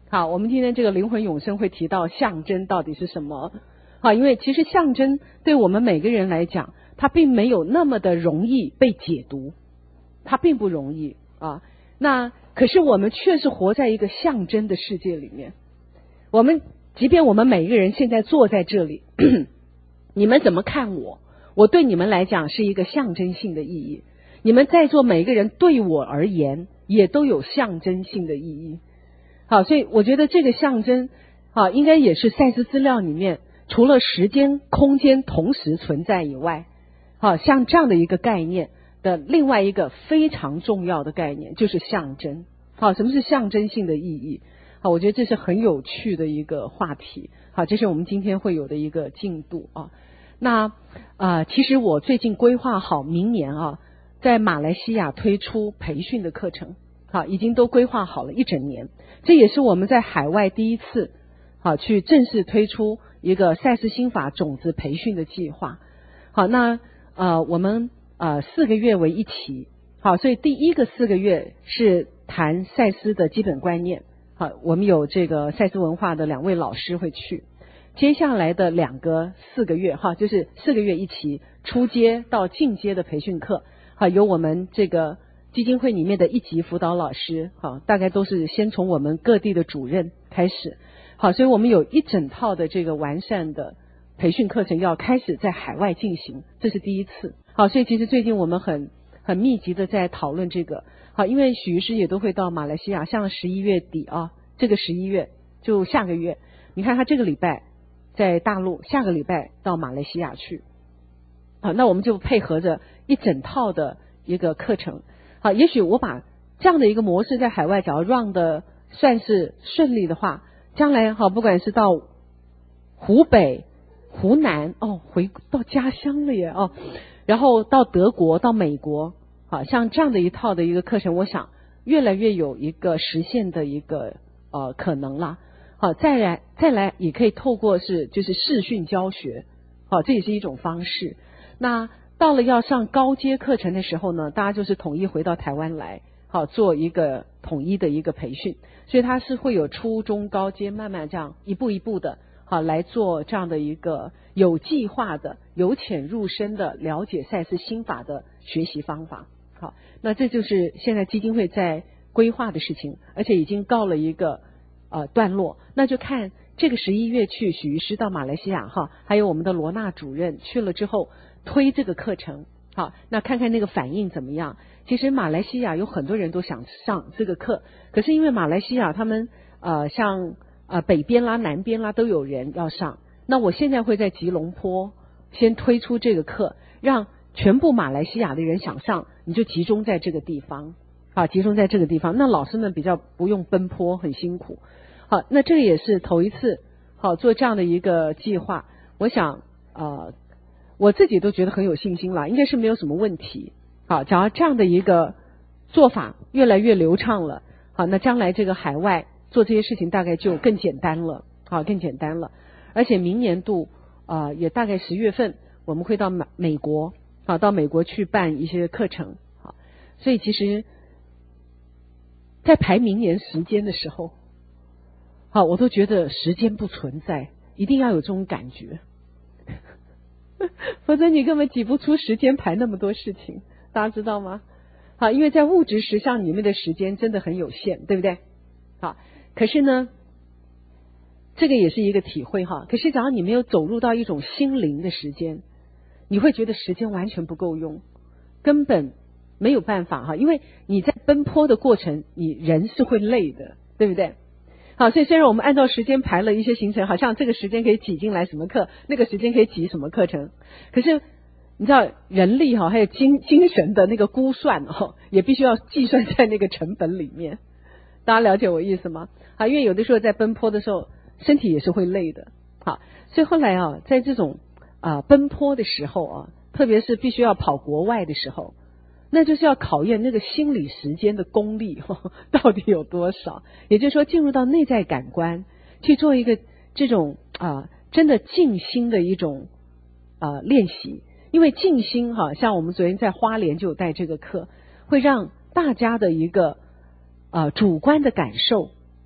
好，我们今天这个灵魂永生会提到象征到底是什么。好，因为其实象征对我们每个人来讲，它并没有那么的容易被解读，它并不容易啊。那可是我们确实活在一个象征的世界里面。我们即便我们每一个人现在坐在这里，你们怎么看我？我对你们来讲是一个象征性的意义。你们在座每一个人对我而言也都有象征性的意义。好，所以我觉得这个象征啊，应该也是赛斯资料里面除了时间空间同时存在以外，好，像这样的一个概念的另外一个非常重要的概念就是象征。好，什么是象征性的意义？好，我觉得这是很有趣的一个话题。好，这是我们今天会有的一个进度啊。那其实我最近规划好明年啊，在马来西亚推出培训的课程。好，已经都规划好了一整年，这也是我们在海外第一次好去正式推出一个赛斯心法种子培训的计划。好，那我们4个月为一期。好，所以第一个4个月是谈赛斯的基本观念。好，我们有这个赛斯文化的2位老师会去。接下来的4个月哈，就是4个月一期，初阶到进阶的培训课。好，由我们这个基金会里面的1级辅导老师，好，大概都是先从我们各地的主任开始。好，所以我们有一整套的这个完善的培训课程要开始在海外进行，这是第一次。好，所以其实最近我们很密集的在讨论这个。好，因为许医师也都会到马来西亚，像11月底啊，这个11月就下个月，你看他这个礼拜在大陆，下个礼拜到马来西亚去。好，那我们就配合着一整套的一个课程。好，也许我把这样的一个模式在海外，假如 run 的算是顺利的话，将来好，不管是到湖北、湖南回到家乡了耶然后到德国、到美国，好，像这样的一套的一个课程，我想越来越有一个实现的一个可能啦。好，再来也可以透过就是视讯教学，好，这也是一种方式。那到了要上高阶课程的时候呢，大家就是统一回到台湾来，好，做一个统一的一个培训。所以它是会有初中高阶，慢慢这样一步一步的好来做这样的一个有计划的由浅入深的了解赛斯心法的学习方法。好，那这就是现在基金会在规划的事情，而且已经告了一个段落。那就看这个11月去许医师到马来西亚哈，还有我们的罗娜主任去了之后推这个课程。好，那看看那个反应怎么样。其实马来西亚有很多人都想上这个课，可是因为马来西亚他们像北边啦、南边啦都有人要上。那我现在会在吉隆坡先推出这个课，让全部马来西亚的人想上，你就集中在这个地方。好，集中在这个地方，那老师们比较不用奔波，很辛苦。好，那这个也是头一次好做这样的一个计划。我想我自己都觉得很有信心了，应该是没有什么问题。好，假如这样的一个做法越来越流畅了，好，那将来这个海外做这些事情大概就更简单了。好，更简单了。而且明年度也大概10月份我们会到美国，好，到美国去办一些课程。好，所以其实在排明年时间的时候，好，我都觉得时间不存在，一定要有这种感觉否则你根本挤不出时间排那么多事情，大家知道吗？好，因为在物质实相里面的时间真的很有限，对不对？好，可是呢这个也是一个体会哈。可是假如你没有走入到一种心灵的时间，你会觉得时间完全不够用，根本没有办法哈。因为你在奔波的过程，你人是会累的，对不对？好，所以虽然我们按照时间排了一些行程，好像这个时间可以挤进来什么课，那个时间可以挤什么课程，可是你知道人力还有精神的那个估算也必须要计算在那个成本里面。大家了解我意思吗？好，因为有的时候在奔波的时候身体也是会累的。好，所以后来在这种奔波的时候特别是必须要跑国外的时候，那就是要考验那个心理时间的功力到底有多少。也就是说进入到内在感官去做一个这种真的静心的一种练习。因为静心像我们昨天在花莲就有带这个课，会让大家的一个主观的感受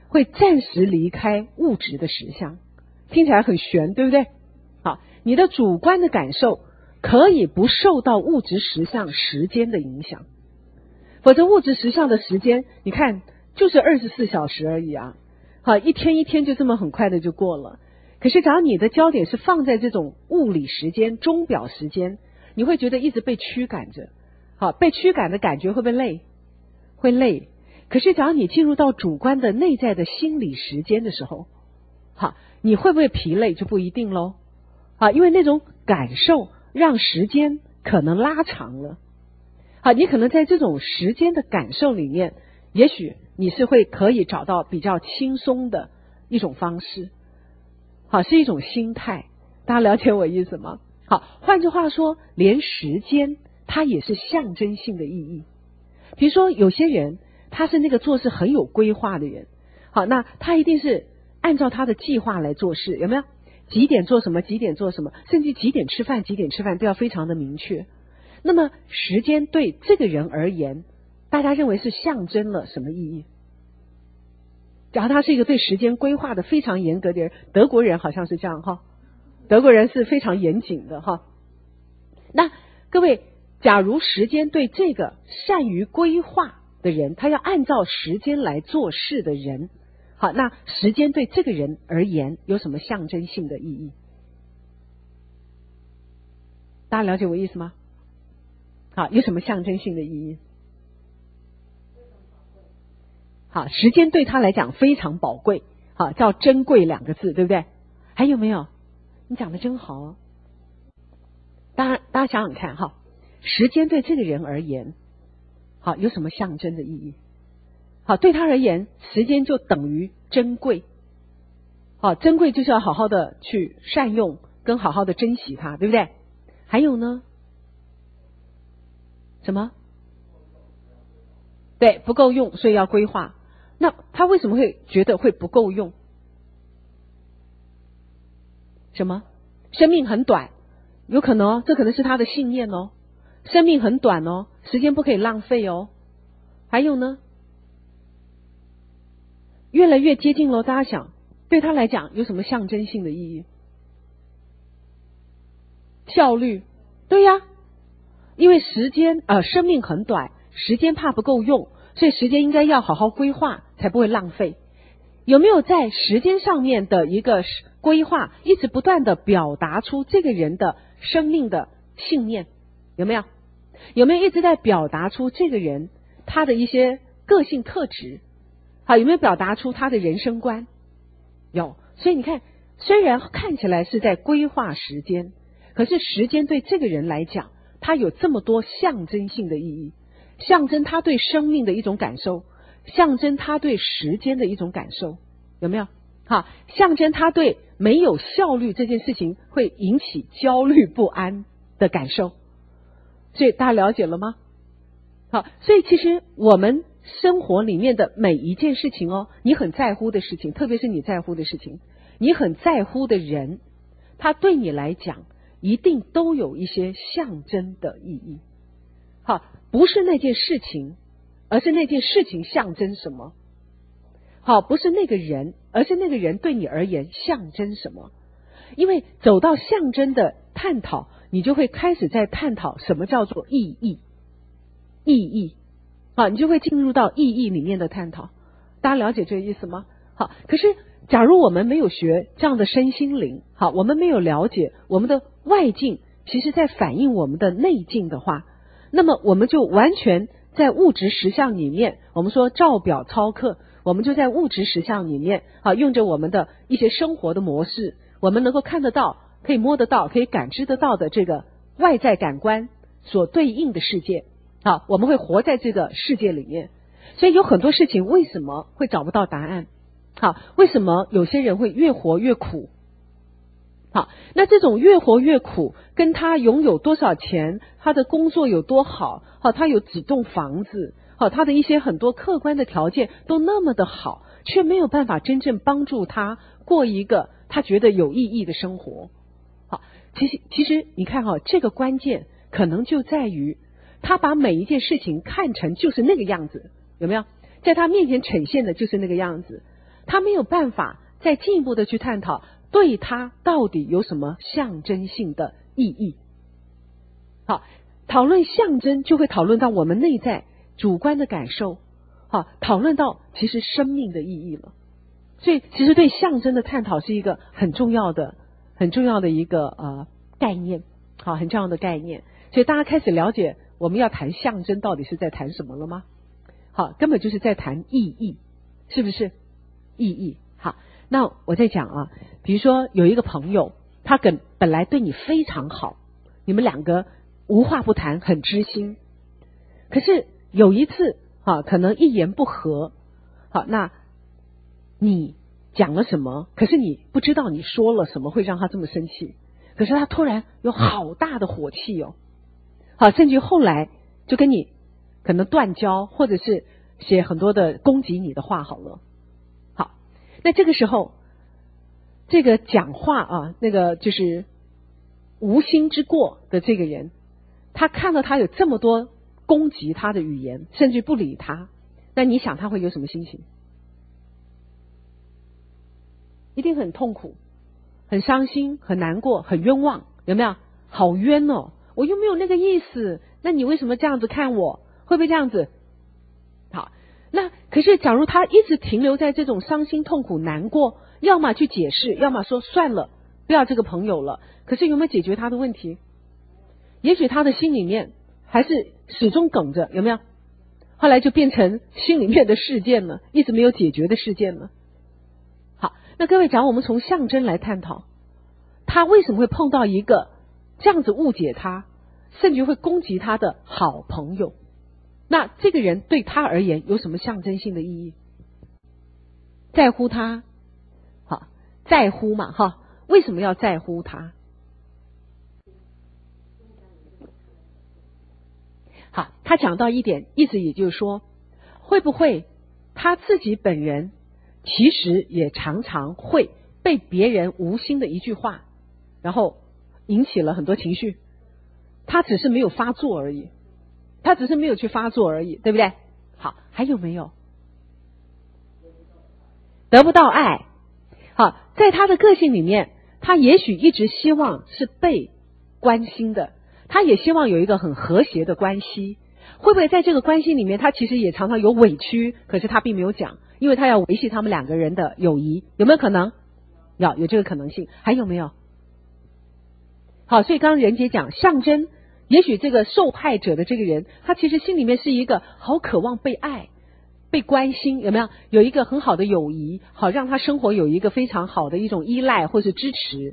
会暂时离开物质的实相。听起来很玄，对不对？好，你的主观的感受可以不受到物质实相时间的影响，否则物质实相的时间，你看就是24小时而已啊。好，一天一天就这么很快的就过了。可是假如你的焦点是放在这种物理时间、钟表时间，你会觉得一直被驱赶着。好，被驱赶的感觉会不会累？会累。可是假如你进入到主观的内在的心理时间的时候，好，你会不会疲累就不一定咯。啊，因为那种感受让时间可能拉长了。好，你可能在这种时间的感受里面，也许你是可以找到比较轻松的一种方式。好，是一种心态。大家了解我意思吗？好，换句话说，连时间它也是象征性的意义。比如说有些人他是那个做事很有规划的人，好，那他一定是按照他的计划来做事，有没有？几点做什么，几点做什么，甚至几点吃饭都要非常的明确。那么时间对这个人而言，大家认为是象征了什么意义？假如他是一个对时间规划的非常严格的人，德国人好像是这样哈，德国人是非常严谨的哈。那各位，假如时间对这个善于规划的人，他要按照时间来做事的人，好，那时间对这个人而言有什么象征性的意义？大家了解我意思吗？好，有什么象征性的意义？好，时间对他来讲非常宝贵，好，叫珍贵2个字，对不对？还有没有？你讲的真好哦。大家想想看哈，时间对这个人而言，好，有什么象征的意义？好，对他而言，时间就等于珍贵。好，珍贵就是要好好的去善用，跟好好的珍惜它，对不对？还有呢？什么？对，不够用，所以要规划。那他为什么会觉得会不够用？什么？生命很短，有可能哦，这可能是他的信念哦。生命很短哦，时间不可以浪费哦。还有呢？越来越接近了，大家想，对他来讲有什么象征性的意义？效率，对呀，因为生命很短，时间怕不够用，所以时间应该要好好规划，才不会浪费。有没有在时间上面的一个规划，一直不断的表达出这个人的生命的信念？有没有？有没有一直在表达出这个人他的一些个性特质？好，有没有表达出他的人生观？有。所以你看，虽然看起来是在规划时间，可是时间对这个人来讲，它有这么多象征性的意义，象征他对生命的一种感受，象征他对时间的一种感受，有没有？好，象征他对没有效率这件事情会引起焦虑不安的感受。所以大家了解了吗？好，所以其实我们生活里面的每一件事情哦，你很在乎的事情，特别是你在乎的事情，你很在乎的人，他对你来讲一定都有一些象征的意义。好，不是那件事情，而是那件事情象征什么。好，不是那个人，而是那个人对你而言象征什么。因为走到象征的探讨，你就会开始在探讨什么叫做意义。意义，好，你就会进入到意义里面的探讨。大家了解这个意思吗？好，可是假如我们没有学这样的身心灵，好，我们没有了解我们的外境其实在反映我们的内境的话，那么我们就完全在物质实相里面，我们说照表操课，我们就在物质实相里面，好，用着我们的一些生活的模式，我们能够看得到，可以摸得到，可以感知得到的这个外在感官所对应的世界。好，我们会活在这个世界里面，所以有很多事情为什么会找不到答案？好，为什么有些人会越活越苦？好，那这种越活越苦，跟他拥有多少钱，他的工作有多好，好，他有几栋房子，好，他的一些很多客观的条件都那么的好，却没有办法真正帮助他过一个他觉得有意义的生活。好，其实你看哈，这个关键可能就在于他把每一件事情看成就是那个样子，有没有？在他面前呈现的就是那个样子。 他没有办法再进一步的去探讨对他到底有什么象征性的意义。好，讨论象征就会讨论到我们内在主观的感受，好，讨论到其实生命的意义了。所以其实对象征的探讨是一个很重要的一个概念，好，很重要的概念。所以大家开始了解我们要谈象征到底是在谈什么了吗？好，根本就是在谈意义，是不是？意义。好，那我在讲啊，比如说有一个朋友，他本来对你非常好，你们两个无话不谈，很知心。可是有一次可能一言不合，好，那你讲了什么，可是你不知道你说了什么会让他这么生气，可是他突然有好大的火气哦，好，甚至后来就跟你可能断交，或者是写很多的攻击你的话好了。好，那这个时候这个讲话那个就是无心之过的这个人，他看到他有这么多攻击他的语言，甚至不理他，那你想他会有什么心情？一定很痛苦，很伤心，很难过，很冤枉，有没有？好冤哦，我又没有那个意思，那你为什么这样子看我？会不会这样子？好，那可是假如他一直停留在这种伤心痛苦难过，要么去解释，要么说算了，不要这个朋友了，可是有没有解决他的问题？也许他的心里面还是始终梗着，有没有？后来就变成心里面的事件了，一直没有解决的事件了。好，那各位，假如我们从象征来探讨，他为什么会碰到一个这样子误解他，甚至会攻击他的好朋友？那这个人对他而言有什么象征性的意义？在乎他，好，在乎嘛，为什么要在乎他？好，他讲到一点，意思也就是说，会不会他自己本人其实也常常会被别人无心的一句话，然后引起了很多情绪，他只是没有发作而已，他只是没有去发作而已，对不对？好，还有没有？得不到爱。好，在他的个性里面，他也许一直希望是被关心的，他也希望有一个很和谐的关系。会不会在这个关系里面，他其实也常常有委屈，可是他并没有讲，因为他要维系他们两个人的友谊，有没有可能？有这个可能性。还有没有？好，所以刚刚任姐讲象征，也许这个受害者的这个人，他其实心里面是一个好渴望被爱、被关心，有没有？有一个很好的友谊，好让他生活有一个非常好的一种依赖或是支持。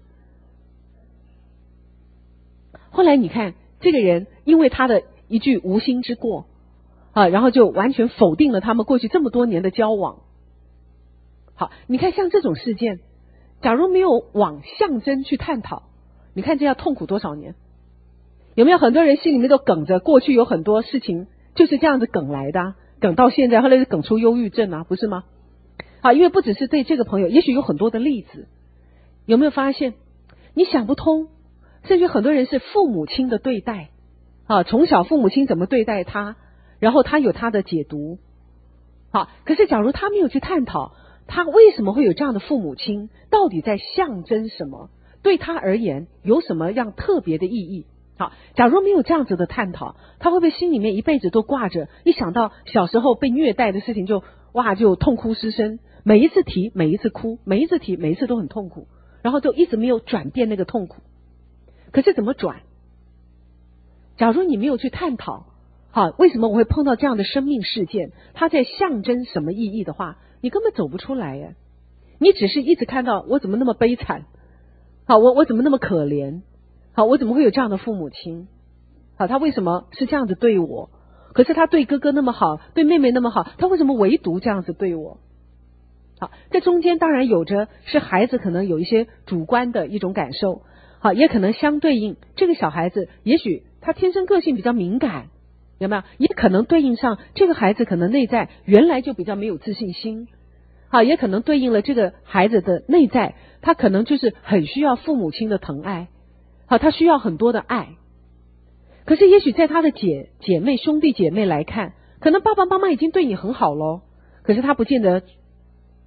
后来你看这个人因为他的一句无心之过然后就完全否定了他们过去这么多年的交往。好，你看像这种事件，假如没有往象征去探讨，你看这要痛苦多少年？有没有很多人心里面都梗着过去有很多事情就是这样子梗来的梗到现在，后来就梗出忧郁症不是吗？好，因为不只是对这个朋友，也许有很多的例子。有没有发现你想不通，甚至很多人是父母亲的对待从小父母亲怎么对待他，然后他有他的解读。好，可是假如他没有去探讨他为什么会有这样的父母亲，到底在象征什么，对他而言有什么样特别的意义。好，假如没有这样子的探讨，他会不会心里面一辈子都挂着，一想到小时候被虐待的事情就痛哭失声，每一次提每一次哭，每一次提每一次都很痛苦，然后就一直没有转变那个痛苦。可是怎么转？假如你没有去探讨为什么我会碰到这样的生命事件，它在象征什么意义的话，你根本走不出来呀。你只是一直看到我怎么那么悲惨，我怎么那么可怜，我怎么会有这样的父母亲，他为什么是这样子对我，可是他对哥哥那么好，对妹妹那么好，他为什么唯独这样子对我？好，这中间当然有着是孩子可能有一些主观的一种感受，也可能相对应这个小孩子也许他天生个性比较敏感，有没有？也可能对应上这个孩子可能内在原来就比较没有自信心，也可能对应了这个孩子的内在，他可能就是很需要父母亲的疼爱，他需要很多的爱。可是也许在他的姐妹兄弟姐妹来看，可能爸爸妈妈已经对你很好咯，可是他不见得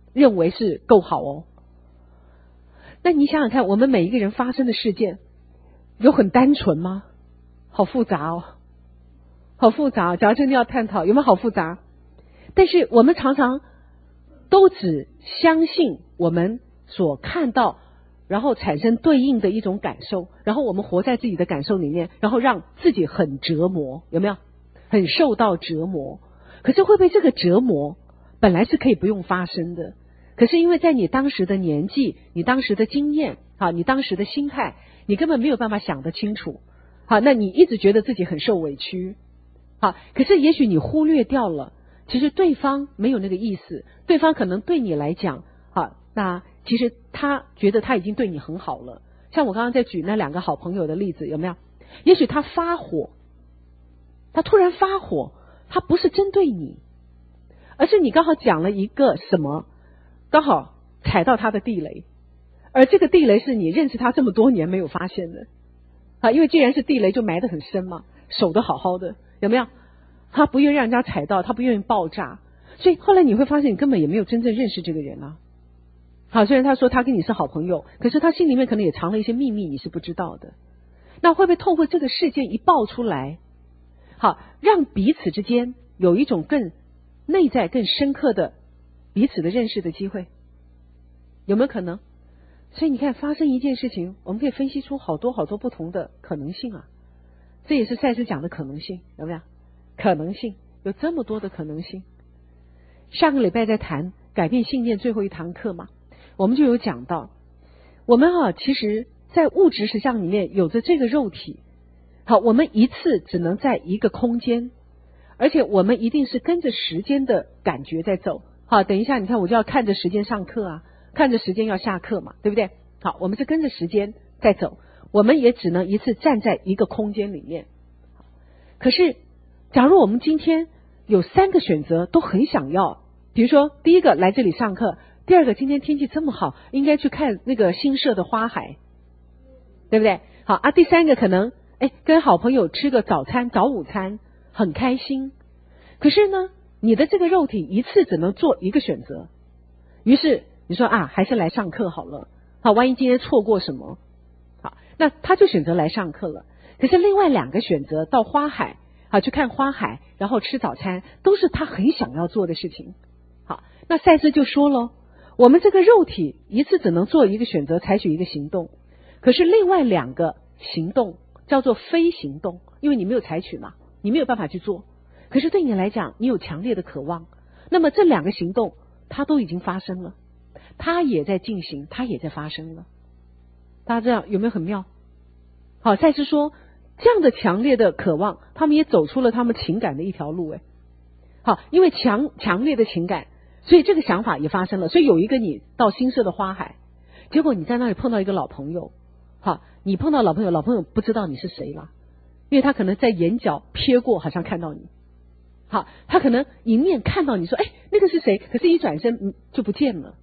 认为是够好哦。那你想想看，我们每一个人发生的事件有很单纯吗？好复杂哦，好复杂。假如真的要探讨，有没有好复杂？但是我们常常都只相信我们所看到，然后产生对应的一种感受，然后我们活在自己的感受里面，然后让自己很折磨，有没有？很受到折磨。可是会不会这个折磨本来是可以不用发生的？可是因为在你当时的年纪，你当时的经验，你当时的心态，你根本没有办法想得清楚。那你一直觉得自己很受委屈。可是也许你忽略掉了，其实对方没有那个意思，对方可能对你来讲，那其实他觉得他已经对你很好了。像我刚刚在举那2个好朋友的例子，有没有？也许他发火，他突然发火，他不是针对你，而是你刚好讲了一个什么，刚好踩到他的地雷，而这个地雷是你认识他这么多年没有发现的。因为既然是地雷就埋得很深嘛，守得好好的，有没有？他不愿意让人家踩到，他不愿意爆炸，所以后来你会发现你根本也没有真正认识这个人啊。虽然他说他跟你是好朋友，可是他心里面可能也藏了一些秘密你是不知道的。那会不会透过这个事件一爆出来，让彼此之间有一种更内在更深刻的彼此的认识的机会？有没有可能？所以你看，发生一件事情，我们可以分析出好多好多不同的可能性啊。这也是赛斯讲的可能性，有没有？可能性有这么多的可能性。上个礼拜在谈改变信念最后一堂课嘛，我们就有讲到，我们其实在物质实相里面有着这个肉体，我们一次只能在一个空间，而且我们一定是跟着时间的感觉在走。等一下你看我就要看着时间上课啊，看着时间要下课嘛，对不对？我们是跟着时间在走，我们也只能一次站在一个空间里面。可是假如我们今天有3个选择都很想要，比如说第一个来这里上课，第二个今天天气这么好，应该去看那个新设的花海，对不对？第3个可能跟好朋友吃个早午餐很开心。可是呢，你的这个肉体一次只能做一个选择，于是你说还是来上课好了，万一今天错过什么，那他就选择来上课了。可是另外2个选择到花海去看花海，然后吃早餐，都是他很想要做的事情。那赛斯就说了，我们这个肉体一次只能做一个选择，采取一个行动，可是另外2个行动叫做非行动，因为你没有采取嘛，你没有办法去做。可是对你来讲，你有强烈的渴望，那么这2个行动它都已经发生了，它也在进行，它也在发生了。大家这样有没有很妙？赛斯说这样的强烈的渴望，他们也走出了他们情感的一条路。因为强烈的情感，所以这个想法也发生了。所以有一个你到新设的花海，结果你在那里碰到一个老朋友，你碰到老朋友，老朋友不知道你是谁了，因为他可能在眼角瞥过，好像看到你。他可能迎面看到你说那个是谁，可是一转身就不见了。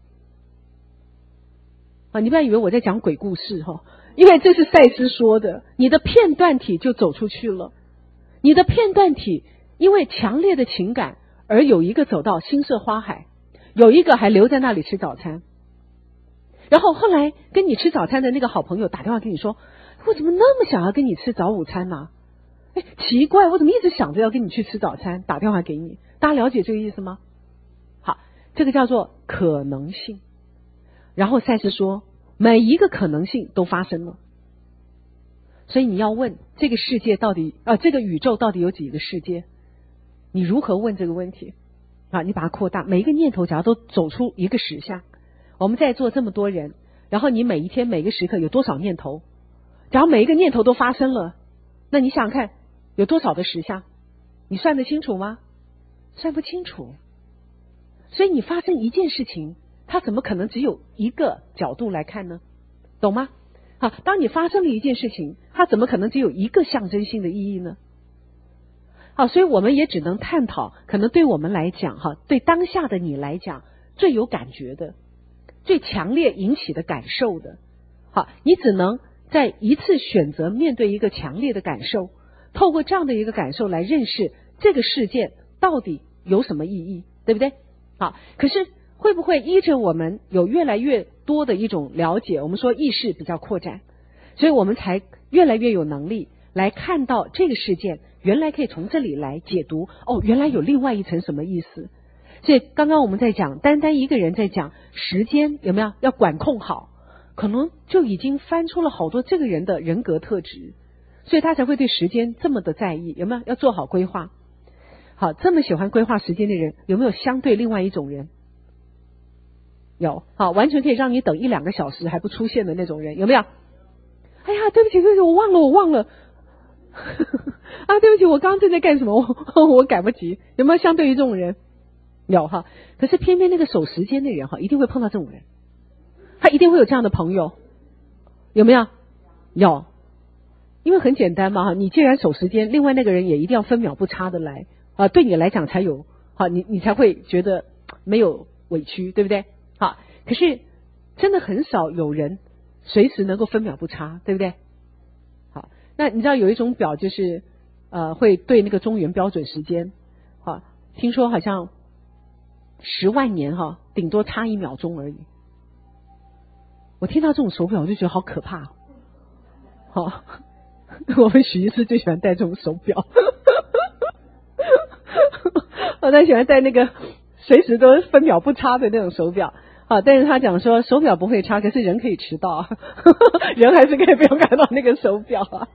你不要以为我在讲鬼故事因为这是赛斯说的，你的片段体就走出去了。你的片段体因为强烈的情感而有一个走到新设花海，有一个还留在那里吃早餐。然后后来跟你吃早餐的那个好朋友打电话跟你说，我怎么那么想要跟你吃早午餐呢？奇怪，我怎么一直想着要跟你去吃早餐，打电话给你。大家了解这个意思吗？好，这个叫做可能性。然后赛斯说每一个可能性都发生了，所以你要问这个世界到底这个宇宙到底有几个世界？你如何问这个问题？你把它扩大，每一个念头假如都走出一个实相。我们在座这么多人，然后你每一天每个时刻有多少念头？假如每一个念头都发生了，那你想想看有多少的实相？你算得清楚吗？算不清楚。所以你发生一件事情，它怎么可能只有一个角度来看呢？懂吗？当你发生了一件事情，它怎么可能只有一个象征性的意义呢？所以我们也只能探讨，可能对我们来讲对当下的你来讲最有感觉的，最强烈引起的感受的。你只能在一次选择面对一个强烈的感受，透过这样的一个感受来认识这个事件到底有什么意义，对不对？可是会不会依着我们有越来越多的一种了解，我们说意识比较扩展，所以我们才越来越有能力来看到这个事件原来可以从这里来解读，哦，原来有另外一层什么意思。所以刚刚我们在讲，单单一个人在讲时间有没有要管控好，可能就已经翻出了好多这个人的人格特质，所以他才会对时间这么的在意，有没有要做好规划。好，这么喜欢规划时间的人，有没有相对另外一种人？有。好，完全可以让你等1-2个小时还不出现的那种人，有没有？哎呀，对不起，我忘了啊，对不起，我刚刚正在干什么，我赶不及。有没有相对于这种人？有哈。可是偏偏那个守时间的人哈，一定会碰到这种人，他一定会有这样的朋友，有没有？有。因为很简单嘛，你既然守时间，另外那个人也一定要分秒不差的来啊，对你来讲才有好，你才会觉得没有委屈，对不对？好，可是真的很少有人随时能够分秒不差，对不对？好，那你知道有一种表就是会对那个中原标准时间，好，听说好像10万年哈，顶多差1秒钟而已。我听到这种手表我就觉得好可怕。好，我们许医师最喜欢戴这种手表。他喜欢戴那个随时都分秒不差的那种手表。好，但是他讲说手表不会差，可是人可以迟到啊，人还是可以不用看到那个手表啊。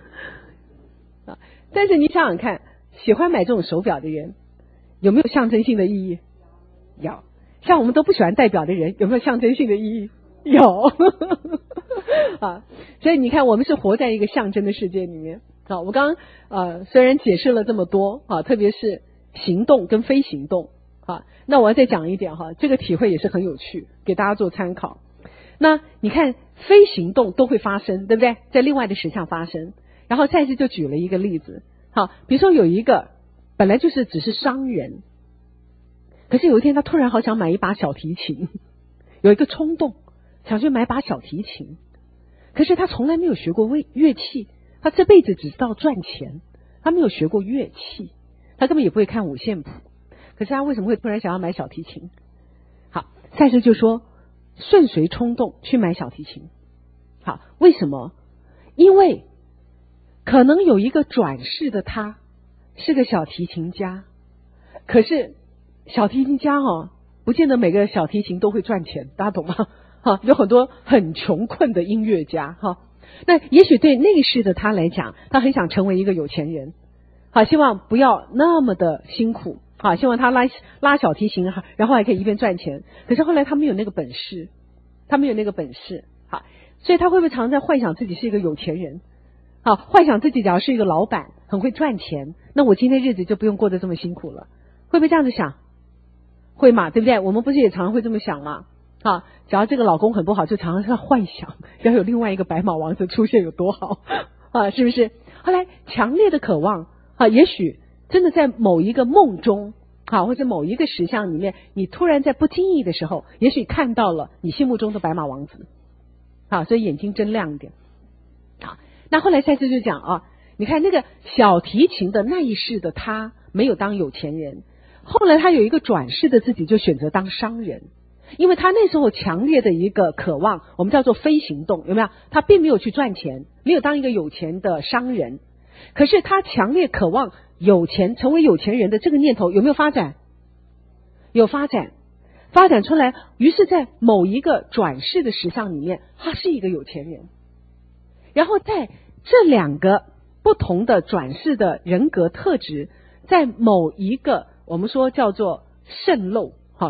但是你想想看，喜欢买这种手表的人有没有象征性的意义？有。像我们都不喜欢戴表的人，有没有象征性的意义？有。啊，所以你看，我们是活在一个象征的世界里面。好，我刚虽然解释了这么多啊，特别是行动跟非行动啊，那我要再讲一点哈，这个体会也是很有趣，给大家做参考。那你看，非行动都会发生，对不对？在另外的实相发生。然后赛斯就举了一个例子，好，比如说有一个本来就是只是商人，可是有一天他突然好想买一把小提琴，有一个冲动想去买把小提琴，可是他从来没有学过乐器，他这辈子只知道赚钱，他没有学过乐器，他根本也不会看五线谱，可是他为什么会突然想要买小提琴？好，赛斯就说顺随冲动去买小提琴。好，为什么？因为可能有一个转世的他是个小提琴家，可是小提琴家不见得每个小提琴都会赚钱，大家懂吗？有很多很穷困的音乐家那也许对那一世的他来讲，他很想成为一个有钱人，好，希望不要那么的辛苦，好，希望他拉小提琴，然后还可以一边赚钱。可是后来他没有那个本事，好，所以他会不会常常在幻想自己是一个有钱人？好，幻想自己假如是一个老板，很会赚钱，那我今天日子就不用过得这么辛苦了。会不会这样子想？会嘛，对不对？我们不是也常常会这么想吗？啊，假如这个老公很不好，就常常在幻想要有另外一个白马王子出现有多好啊，是不是？后来强烈的渴望啊，也许真的在某一个梦中啊，或者某一个实相里面，你突然在不经意的时候，也许看到了你心目中的白马王子啊，所以眼睛睁亮一点。好，那后来赛斯就讲啊，你看那个小提琴的那一世的他没有当有钱人，后来他有一个转世的自己就选择当商人。因为他那时候强烈的一个渴望，我们叫做非行动，有没有？他并没有去赚钱，没有当一个有钱的商人，可是他强烈渴望有钱，成为有钱人的这个念头有没有发展？有发展出来，于是在某一个转世的实相里面，他是一个有钱人。然后在这两个不同的转世的人格特质，在某一个我们说叫做渗漏，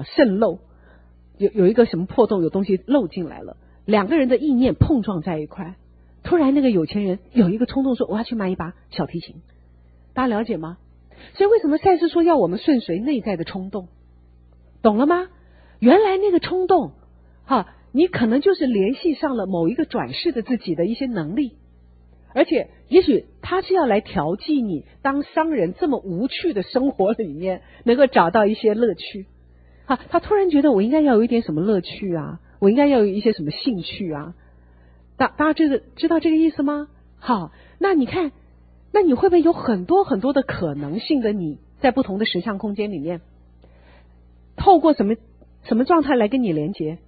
有一个什么破洞，有东西漏进来了，两个人的意念碰撞在一块，突然那个有钱人有一个冲动说我要去买一把小提琴，大家了解吗？所以为什么赛斯说要我们顺随内在的冲动，懂了吗？原来那个冲动你可能就是联系上了某一个转世的自己的一些能力，而且也许他是要来调剂你当商人这么无趣的生活里面能够找到一些乐趣。他突然觉得我应该要有一点什么乐趣啊，我应该要有一些什么兴趣啊，大家知道这个意思吗？好，那你看，那你会不会有很多很多的可能性的你在不同的实相空间里面，透过什么什么状态来跟你连结？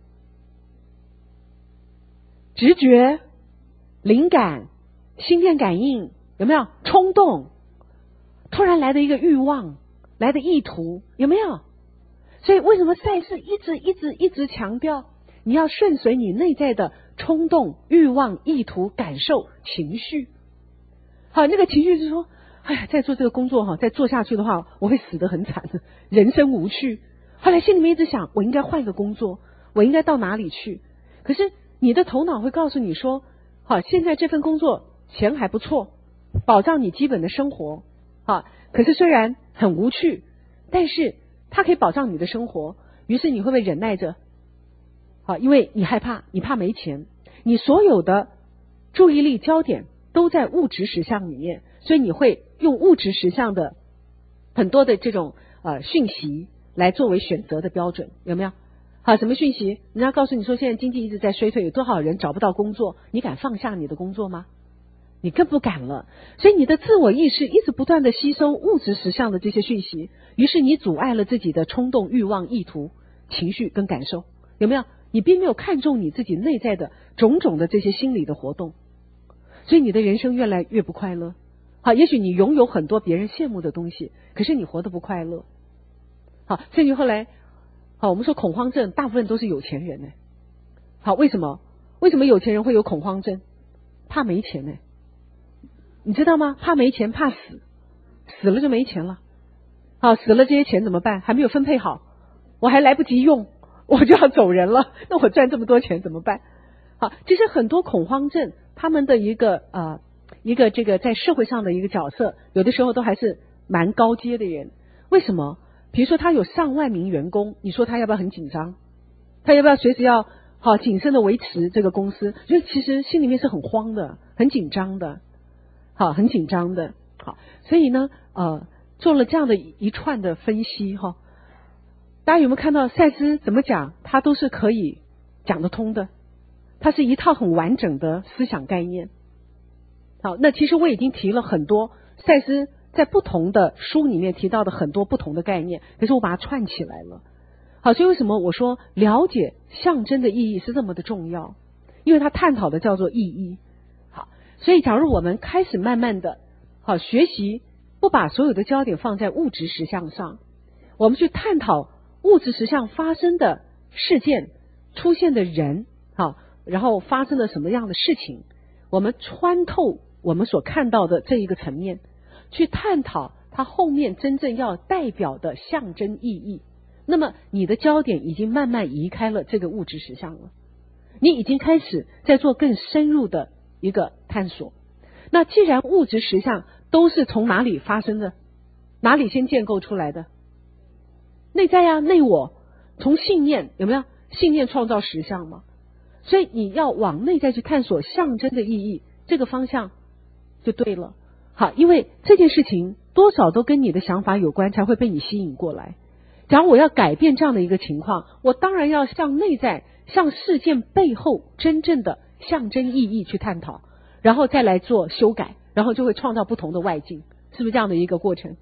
直觉、灵感、心电感应，有没有？冲动，突然来的一个欲望，来的意图，有没有？所以为什么赛斯一直强调你要顺随你内在的冲动、欲望、意图、感受、情绪？好，那个情绪是说，哎呀，再做这个工作再做下去的话，我会死得很惨，人生无趣。后来心里面一直想，我应该换一个工作，我应该到哪里去？可是你的头脑会告诉你说，好，现在这份工作钱还不错，保障你基本的生活，可是虽然很无趣，但是它可以保障你的生活，于是你会不会忍耐着？因为你害怕，你怕没钱，你所有的注意力焦点都在物质实相里面，所以你会用物质实相的很多的这种讯息来作为选择的标准，有没有？好，什么讯息？人家告诉你说现在经济一直在衰退，有多少人找不到工作，你敢放下你的工作吗？你更不敢了。所以你的自我意识一直不断的吸收物质实相的这些讯息，于是你阻碍了自己的冲动、欲望、意图、情绪跟感受，有没有？你并没有看重你自己内在的种种的这些心理的活动，所以你的人生越来越不快乐。好，也许你拥有很多别人羡慕的东西，可是你活得不快乐。好，甚至后来我们说恐慌症大部分都是有钱人呢。好，为什么有钱人会有恐慌症？怕没钱呢，你知道吗？怕没钱，怕死，死了就没钱了。好，死了这些钱怎么办？还没有分配好，我还来不及用，我就要走人了，那我赚这么多钱怎么办？好，其实很多恐慌症他们的一个这个在社会上的一个角色，有的时候都还是蛮高阶的人。为什么？比如说他有上万名员工，你说他要不要很紧张？他要不要随时要谨慎的维持这个公司？就其实心里面是很慌的，很紧张的，很紧张的。好，所以呢做了这样的一串的分析大家有没有看到赛斯怎么讲，他都是可以讲得通的，它是一套很完整的思想概念。好，那其实我已经提了很多赛斯在不同的书里面提到的很多不同的概念，可是我把它串起来了。好，所以为什么我说了解象征的意义是这么的重要？因为它探讨的叫做意义。好，所以假如我们开始慢慢的学习，不把所有的焦点放在物质实相上，我们去探讨物质实相发生的事件、出现的人，然后发生了什么样的事情，我们穿透我们所看到的这一个层面，去探讨它后面真正要代表的象征意义。那么你的焦点已经慢慢移开了这个物质实相了，你已经开始在做更深入的一个探索。那既然物质实相都是从哪里发生的，哪里先建构出来的？内在啊，内我，从信念，有没有？信念创造实相嘛。所以你要往内在去探索象征的意义，这个方向就对了。好，因为这件事情多少都跟你的想法有关，才会被你吸引过来。假如我要改变这样的一个情况，我当然要向内在，向事件背后真正的象征意义去探讨，然后再来做修改，然后就会创造不同的外境，是不是这样的一个过程？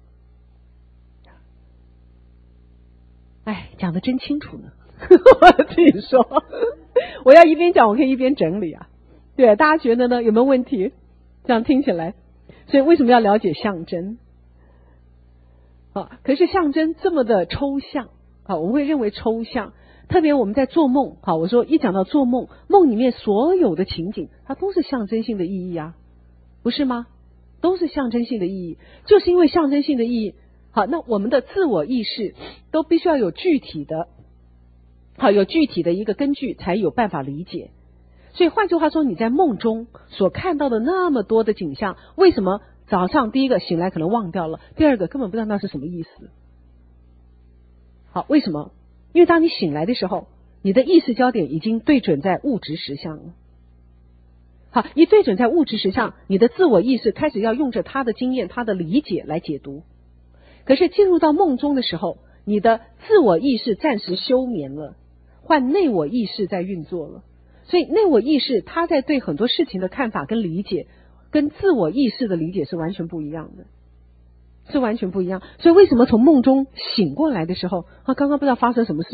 哎，讲得真清楚呢。我自己说，我要一边讲，我可以一边整理啊。对，大家觉得呢？有没有问题？这样听起来，所以为什么要了解象征？可是象征这么的抽象，我们会认为抽象。特别我们在做梦，我说一讲到做梦，梦里面所有的情景，它都是象征性的意义啊，不是吗？都是象征性的意义，就是因为象征性的意义。好，那我们的自我意识都必须要有具体的，有具体的一个根据，才有办法理解。所以换句话说，你在梦中所看到的那么多的景象，为什么早上第一个醒来可能忘掉了，第二个根本不知道那是什么意思？好，为什么？因为当你醒来的时候，你的意识焦点已经对准在物质实相了。好，一对准在物质实相，你的自我意识开始要用着他的经验、他的理解来解读。可是进入到梦中的时候，你的自我意识暂时休眠了，换内我意识在运作了。所以内我意识它在对很多事情的看法跟理解，跟自我意识的理解是完全不一样的，是完全不一样。所以为什么从梦中醒过来的时候，刚刚不知道发生什么事，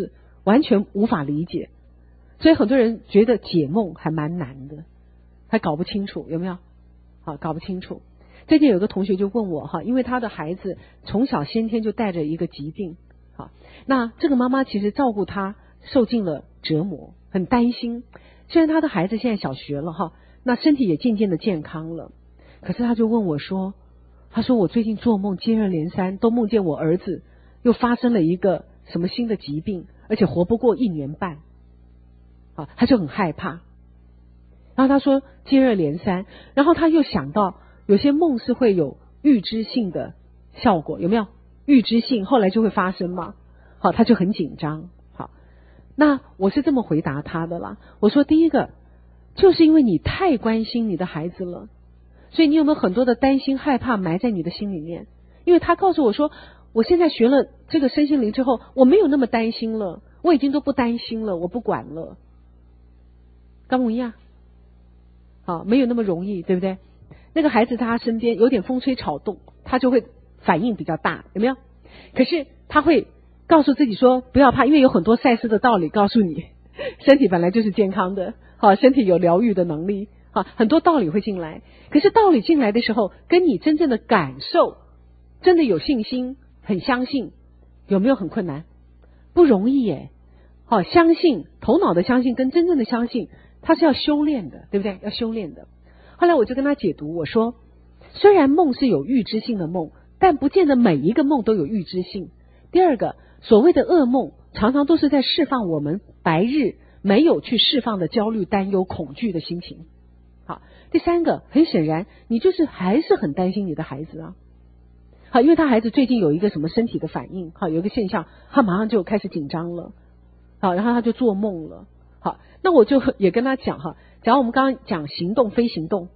完全无法理解。所以很多人觉得解梦还蛮难的，还搞不清楚，有没有？好，搞不清楚。最近有个同学就问我哈，因为他的孩子从小先天就带着一个疾病，好，那这个妈妈其实照顾他受尽了折磨，很担心。虽然他的孩子现在小学了哈，那身体也渐渐的健康了，可是他就问我说，他说我最近做梦接二连三，都梦见我儿子又发生了一个什么新的疾病，而且活不过1年半。啊，他就很害怕。然后他说接二连三，然后他又想到有些梦是会有预知性的效果，有没有？预知性后来就会发生嘛。好，他就很紧张。好，那我是这么回答他的啦。我说第一个，就是因为你太关心你的孩子了，所以你有没有很多的担心害怕埋在你的心里面？因为他告诉我说，我现在学了这个身心灵之后，我没有那么担心了，我已经都不担心了，我不管了。跟我一样，好，没有那么容易，对不对？那个孩子在他身边有点风吹草动，他就会反应比较大，有没有？可是他会告诉自己说不要怕，因为有很多赛斯的道理告诉你，身体本来就是健康的，好，身体有疗愈的能力，好，很多道理会进来。可是道理进来的时候，跟你真正的感受，真的有信心，很相信，有没有很困难？不容易耶。好，相信，头脑的相信跟真正的相信，它是要修炼的，对不对？要修炼的。后来我就跟他解读，我说，虽然梦是有预知性的梦，但不见得每一个梦都有预知性。第二个，所谓的噩梦，常常都是在释放我们白日没有去释放的焦虑、担忧、恐惧的心情。好，第三个，很显然，你就是还是很担心你的孩子啊。好，因为他孩子最近有一个什么身体的反应，好，有一个现象，他马上就开始紧张了。好，然后他就做梦了。好，那我就也跟他讲哈，假如我们刚刚讲行动非行动，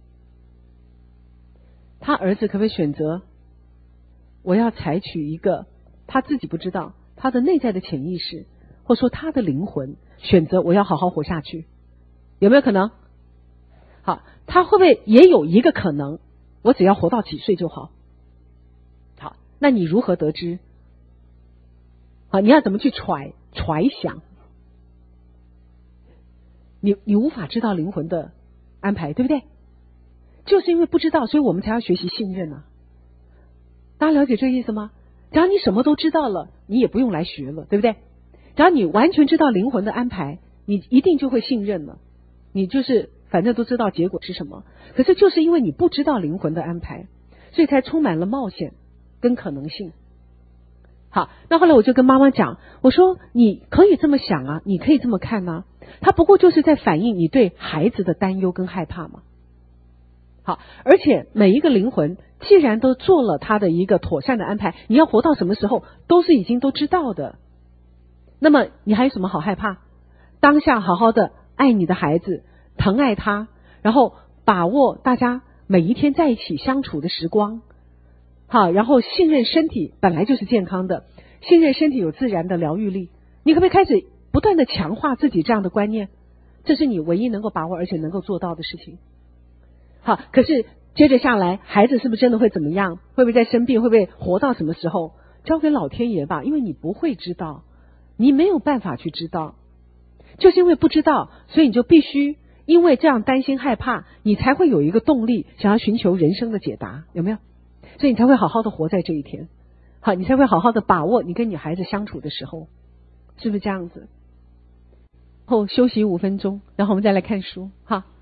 他儿子可不可以选择，我要采取一个他自己不知道，他的内在的潜意识，或者说他的灵魂选择我要好好活下去，有没有可能？好，他会不会也有一个可能，我只要活到几岁就好？好，那你如何得知？好，你要怎么去揣想？你无法知道灵魂的安排，对不对？就是因为不知道，所以我们才要学习信任啊。大家了解这个意思吗？只要你什么都知道了，你也不用来学了，对不对？只要你完全知道灵魂的安排，你一定就会信任了。你就是反正都知道结果是什么。可是就是因为你不知道灵魂的安排，所以才充满了冒险跟可能性。好，那后来我就跟妈妈讲，我说你可以这么想啊，你可以这么看啊，它不过就是在反映你对孩子的担忧跟害怕嘛。好，而且每一个灵魂既然都做了他的一个妥善的安排，你要活到什么时候都是已经都知道的，那么你还有什么好害怕？当下好好的爱你的孩子，疼爱他，然后把握大家每一天在一起相处的时光。好，然后信任身体本来就是健康的，信任身体有自然的疗愈力。你可不可以开始不断的强化自己这样的观念？这是你唯一能够把握而且能够做到的事情。好，可是接着下来，孩子是不是真的会怎么样？会不会再生病？会不会活到什么时候？交给老天爷吧，因为你不会知道，你没有办法去知道。就是因为不知道，所以你就必须因为这样担心害怕，你才会有一个动力想要寻求人生的解答，有没有？所以你才会好好的活在这一天。好，你才会好好的把握你跟你孩子相处的时候，是不是这样子？后休息5分钟，然后我们再来看书。好。